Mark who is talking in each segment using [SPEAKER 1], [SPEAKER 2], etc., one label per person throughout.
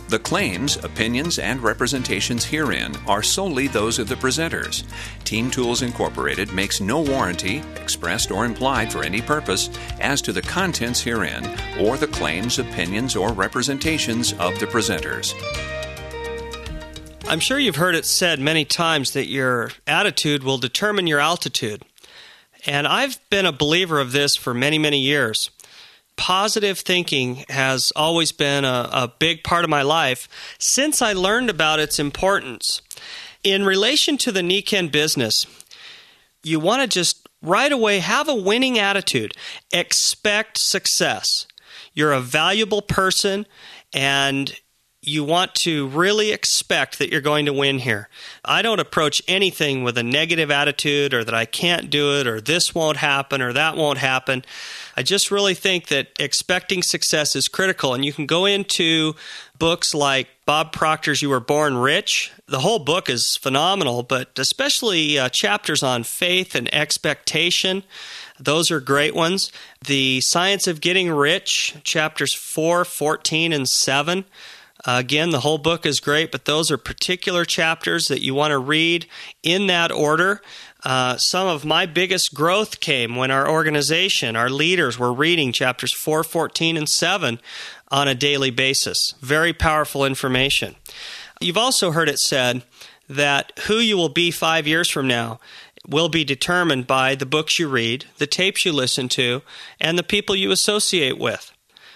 [SPEAKER 1] The claims, opinions, and representations herein are solely those of the presenters. Team Tools Incorporated makes no warranty, expressed or implied for any purpose, as to the contents herein or the claims, opinions, or representations of the presenters.
[SPEAKER 2] I'm sure you've heard it said many times that your attitude will determine your altitude. And I've been a believer of this for many, many years. Positive thinking has always been a big part of my life since I learned about its importance. In relation to the Nikken business, you want to just right away have a winning attitude. Expect success. You're a valuable person, and you want to really expect that you're going to win here. I don't approach anything with a negative attitude or that I can't do it or this won't happen or that won't happen. I just really think that expecting success is critical. And you can go into books like Bob Proctor's You Were Born Rich. The whole book is phenomenal, but especially chapters on faith and expectation. Those are great ones. The Science of Getting Rich, chapters 4, 14, and 7. Again, the whole book is great, but those are particular chapters that you want to read in that order. Some of my biggest growth came when our organization, our leaders, were reading chapters 4, 14, and 7 on a daily basis. Very powerful information. You've also heard it said that who you will be 5 years from now will be determined by the books you read, the tapes you listen to, and the people you associate with.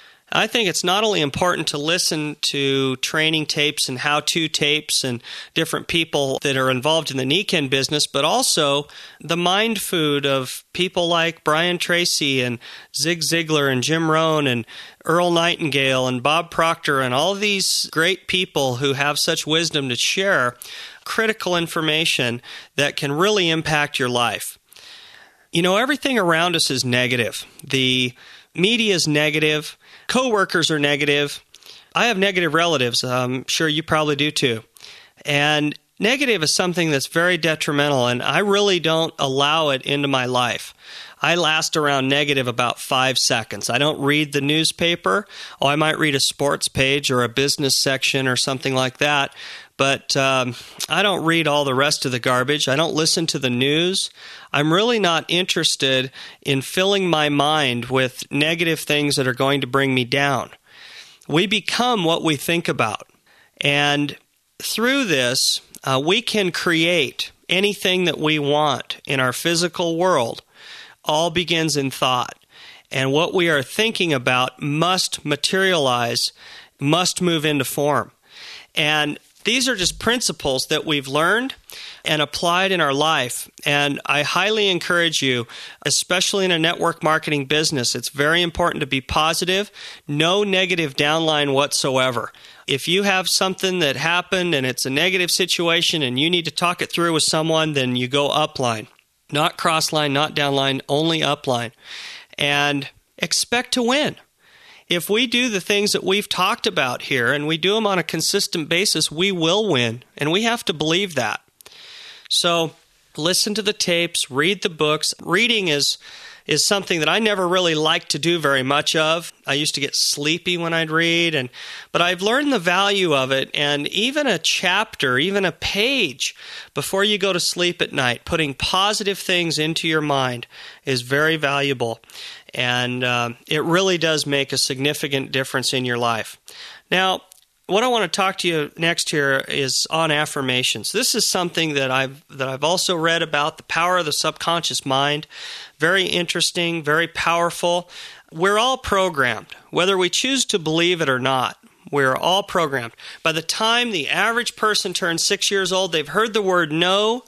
[SPEAKER 2] I think it's not only important to listen to training tapes and how-to tapes and different people that are involved in the Nikken business, but also the mind food of people like Brian Tracy and Zig Ziglar and Jim Rohn and Earl Nightingale and Bob Proctor and all these great people who have such wisdom to share critical information that can really impact your life. You know, everything around us is negative. The media is negative. Coworkers are negative. I have negative relatives. I'm sure you probably do too. And negative is something that's very detrimental, and I really don't allow it into my life. I last around negative about 5 seconds. I don't read the newspaper. Oh, I might read a sports page or a business section or something like that. But I don't read all the rest of the garbage. I don't listen to the news. I'm really not interested in filling my mind with negative things that are going to bring me down. We become what we think about. And through this, we can create anything that we want in our physical world. All begins in thought. And what we are thinking about must materialize, must move into form. And these are just principles that we've learned and applied in our life. And I highly encourage you, especially in a network marketing business, it's very important to be positive, no negative downline whatsoever. If you have something that happened and it's a negative situation and you need to talk it through with someone, then you go upline. Not crossline, not downline, only upline. And expect to win. If we do the things that we've talked about here and we do them on a consistent basis, we will win. And we have to believe that. So listen to the tapes, read the books. Reading is something that I never really liked to do very much of. I used to get sleepy when I'd read, but I've learned the value of it. And even a chapter, even a page before you go to sleep at night, putting positive things into your mind is very valuable. And it really does make a significant difference in your life. Now, what I want to talk to you next here is on affirmations. This is something that I've also read about, the power of the subconscious mind. Very interesting, very powerful. We're all programmed, whether we choose to believe it or not. We're all programmed. By the time the average person turns 6 years old, they've heard the word no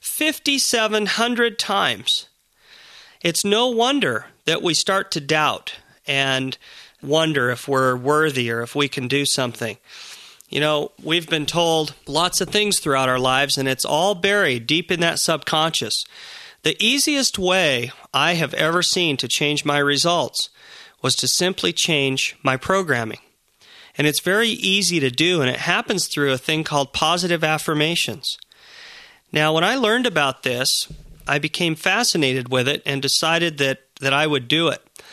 [SPEAKER 2] 5,700 times. It's no wonder that we start to doubt and wonder if we're worthy or if we can do something. You know, we've been told lots of things throughout our lives, and it's all buried deep in that subconscious. The easiest way I have ever seen to change my results was to simply change my programming. And it's very easy to do, and it happens through a thing called positive affirmations. Now, when I learned about this, I became fascinated with it and decided that I would do it.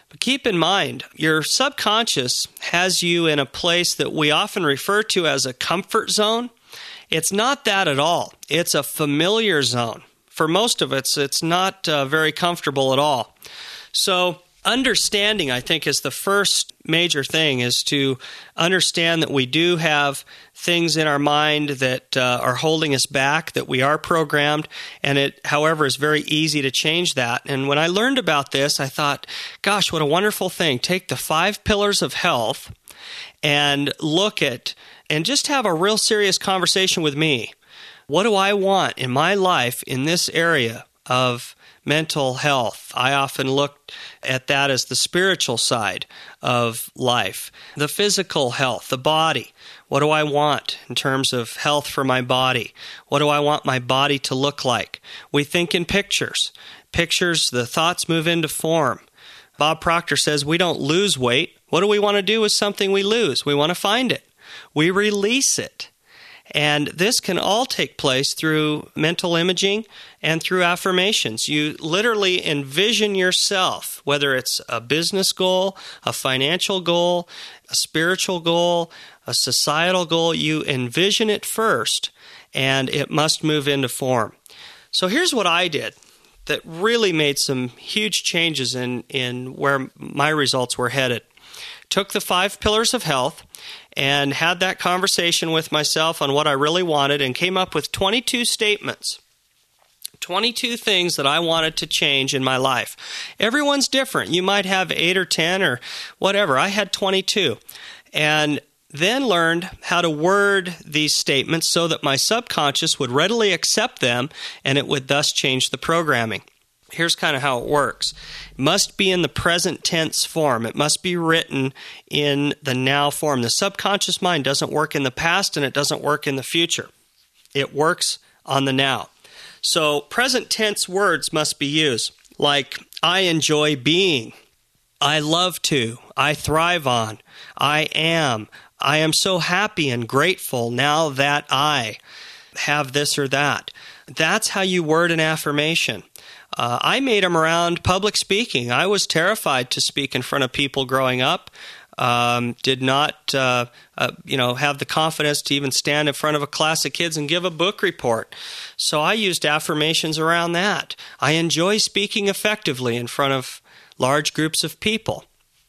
[SPEAKER 2] But keep in mind, your subconscious has you in a place that we often refer to as a comfort zone. It's not that at all. It's a familiar zone. For most of us, it's not very comfortable at all. So understanding, I think, is the first major thing, is to understand that we do have things in our mind that are holding us back, that we are programmed, and it, however, is very easy to change that. And when I learned about this, I thought, gosh, what a wonderful thing. Take the 5 pillars of health and look at, and just have a real serious conversation with me. What do I want in my life in this area of mental health? I often look at that as the spiritual side of life. The physical health, the body. What do I want in terms of health for my body? What do I want my body to look like? We think in pictures. Pictures, the thoughts move into form. Bob Proctor says we don't lose weight. What do we want to do with something we lose? We want to find it. We release it. And this can all take place through mental imaging and through affirmations. You literally envision yourself, whether it's a business goal, a financial goal, a spiritual goal, a societal goal. You envision it first, and it must move into form. So here's what I did that really made some huge changes in where my results were headed. Took the 5 pillars of health and had that conversation with myself on what I really wanted, and came up with 22 statements, 22 things that I wanted to change in my life. Everyone's different. You might have 8 or 10 or whatever. I had 22. And then learned how to word these statements so that my subconscious would readily accept them, and it would thus change the programming. Here's kind of how it works. It must be in the present tense form. It must be written in the now form. The subconscious mind doesn't work in the past, and it doesn't work in the future. It works on the now. So present tense words must be used, like I enjoy being, I love to, I thrive on, I am so happy and grateful now that I have this or that. That's how you word an affirmation. I made them around public speaking. I was terrified to speak in front of people growing up. Did not, have the confidence to even stand in front of a class of kids and give a book report. So I used affirmations around that. I enjoy speaking effectively in front of large groups of people.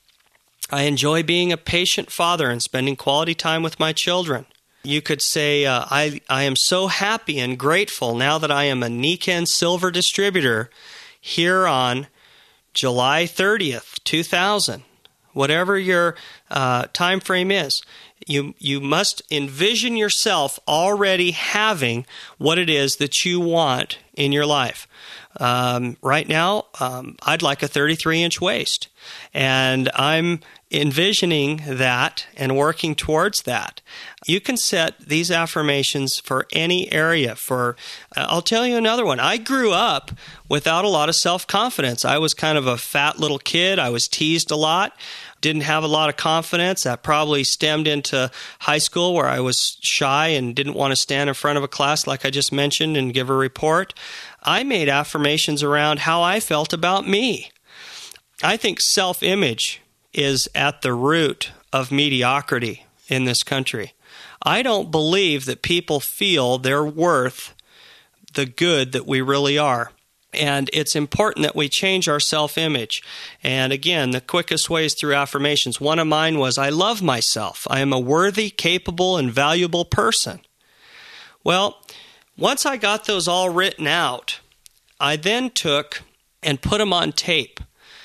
[SPEAKER 2] I enjoy being a patient father and spending quality time with my children. You could say, I am so happy and grateful now that I am a Nikken Silver distributor here on July 30th, 2000. Whatever your time frame is, you must envision yourself already having what it is that you want in your life. Right now, I'd like a 33-inch waist, and I'm envisioning that and working towards that. You can set these affirmations for any area. I'll tell you another one. I grew up without a lot of self-confidence. I was kind of a fat little kid. I was teased a lot. Didn't have a lot of confidence. That probably stemmed into high school, where I was shy and didn't want to stand in front of a class like I just mentioned and give a report. I made affirmations around how I felt about me. I think self-image is at the root of mediocrity in this country. I don't believe that people feel they're worth the good that we really are. And it's important that we change our self-image. And again, the quickest way is through affirmations. One of mine was, I love myself. I am a worthy, capable, and valuable person. Well, once I got those all written out, I then took and put them on tape.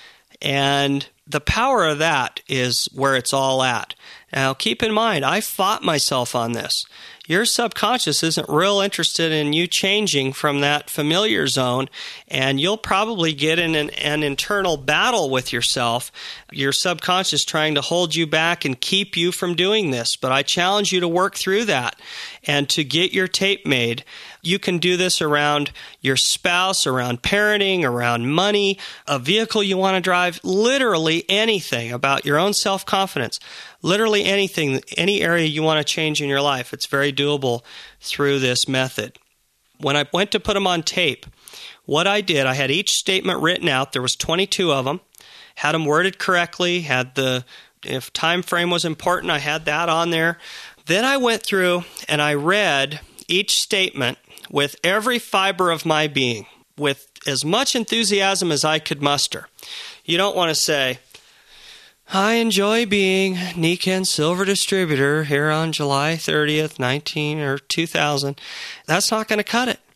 [SPEAKER 2] And the power of that is where it's all at. Now, keep in mind, I fought myself on this. Your subconscious isn't real interested in you changing from that familiar zone, and you'll probably get in an internal battle with yourself, your subconscious trying to hold you back and keep you from doing this. But I challenge you to work through that and to get your tape made. You can do this around your spouse, around parenting, around money, a vehicle you want to drive, literally anything about your own self-confidence. Literally anything, any area you want to change in your life, it's very doable through this method. When I went to put them on tape, what I did, I had each statement written out. There was 22 of them, had them worded correctly, if time frame was important, I had that on there. Then I went through and I read each statement with every fiber of my being, with as much enthusiasm as I could muster. You don't want to say, I enjoy being Nikken Silver Distributor here on July 30th, 2000. That's not going to cut it.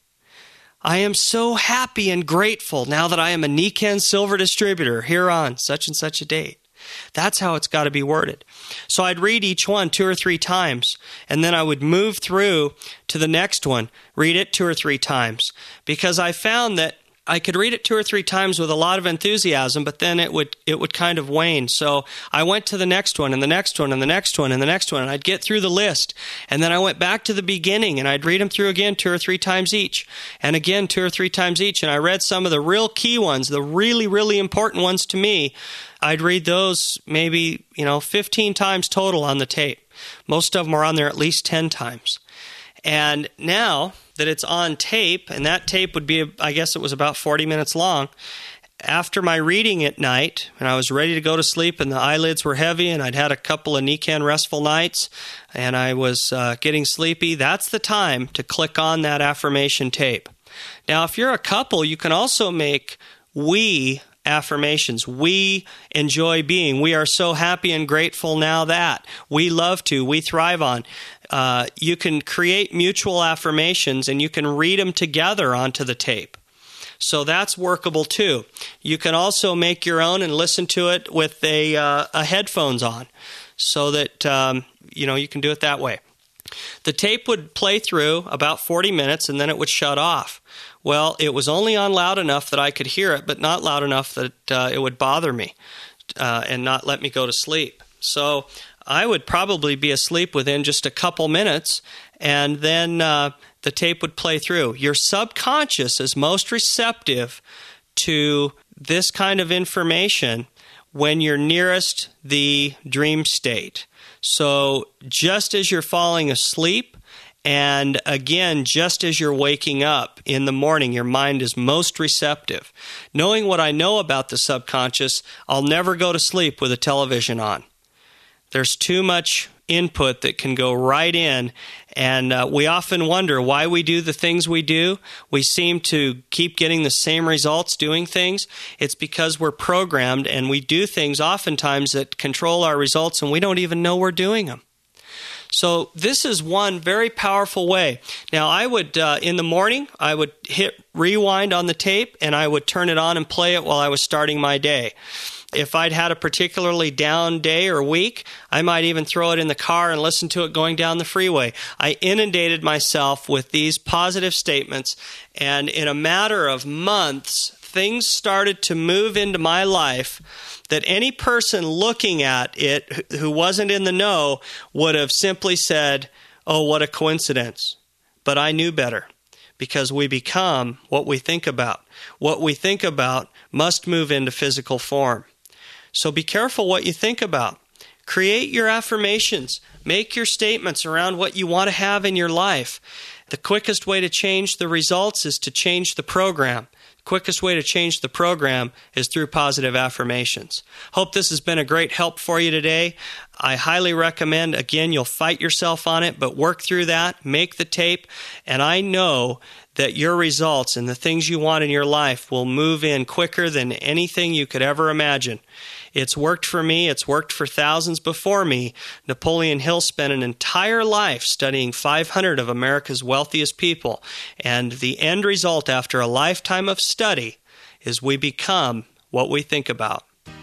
[SPEAKER 2] I am so happy and grateful now that I am a Nikken Silver Distributor here on such and such a date. That's how it's got to be worded. So I'd read each one 2 or 3 times, and then I would move through to the next one, read it 2 or 3 times, because I found that I could read it 2 or 3 times with a lot of enthusiasm, but then it would kind of wane. So I went to the next one and the next one and the next one and the next one, and I'd get through the list. And then I went back to the beginning, and I'd read them through again 2 or 3 times each, and again 2 or 3 times each. And I read some of the real key ones, the really, really important ones to me. I'd read those maybe 15 times total on the tape. Most of them are on there at least 10 times. And now that it's on tape, and that tape would be, I guess it was about 40 minutes long, after my reading at night, and I was ready to go to sleep, and the eyelids were heavy, and I'd had a couple of Nikken restful nights, and I was getting sleepy, that's the time to click on that affirmation tape. Now, if you're a couple, you can also make we affirmations. We enjoy being. We are so happy and grateful now that. We love to. We thrive on. You can create mutual affirmations, and you can read them together onto the tape. So that's workable too. You can also make your own and listen to it with a headphones on, so that you can do it that way. The tape would play through about 40 minutes, and then it would shut off. Well, it was only on loud enough that I could hear it, but not loud enough that it would bother me and not let me go to sleep. So I would probably be asleep within just a couple minutes, and then the tape would play through. Your subconscious is most receptive to this kind of information when you're nearest the dream state. So just as you're falling asleep, and again, just as you're waking up in the morning, your mind is most receptive. Knowing what I know about the subconscious, I'll never go to sleep with a television on. There's too much input that can go right in, and we often wonder why we do the things we do. We seem to keep getting the same results doing things. It's because we're programmed, and we do things oftentimes that control our results, and we don't even know we're doing them. So this is one very powerful way. Now, I would, in the morning, I would hit rewind on the tape, and I would turn it on and play it while I was starting my day. If I'd had a particularly down day or week, I might even throw it in the car and listen to it going down the freeway. I inundated myself with these positive statements, and in a matter of months, things started to move into my life that any person looking at it who wasn't in the know would have simply said, oh, what a coincidence. But I knew better, because we become what we think about. What we think about must move into physical form. So be careful what you think about. Create your affirmations. Make your statements around what you want to have in your life. The quickest way to change the results is to change the program. The quickest way to change the program is through positive affirmations. Hope this has been a great help for you today. I highly recommend, again, you'll fight yourself on it, but work through that, make the tape, and I know that your results and the things you want in your life will move in quicker than anything you could ever imagine. It's worked for me. It's worked for thousands before me. Napoleon Hill spent an entire life studying 500 of America's wealthiest people, and the end result after a lifetime of study is we become what we think about.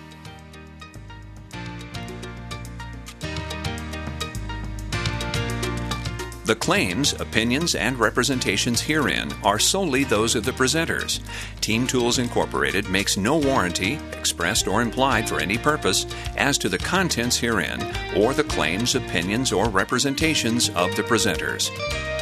[SPEAKER 1] The claims, opinions, and representations herein are solely those of the presenters. Team Tools Incorporated makes no warranty, expressed or implied for any purpose, as to the contents herein or the claims, opinions, or representations of the presenters.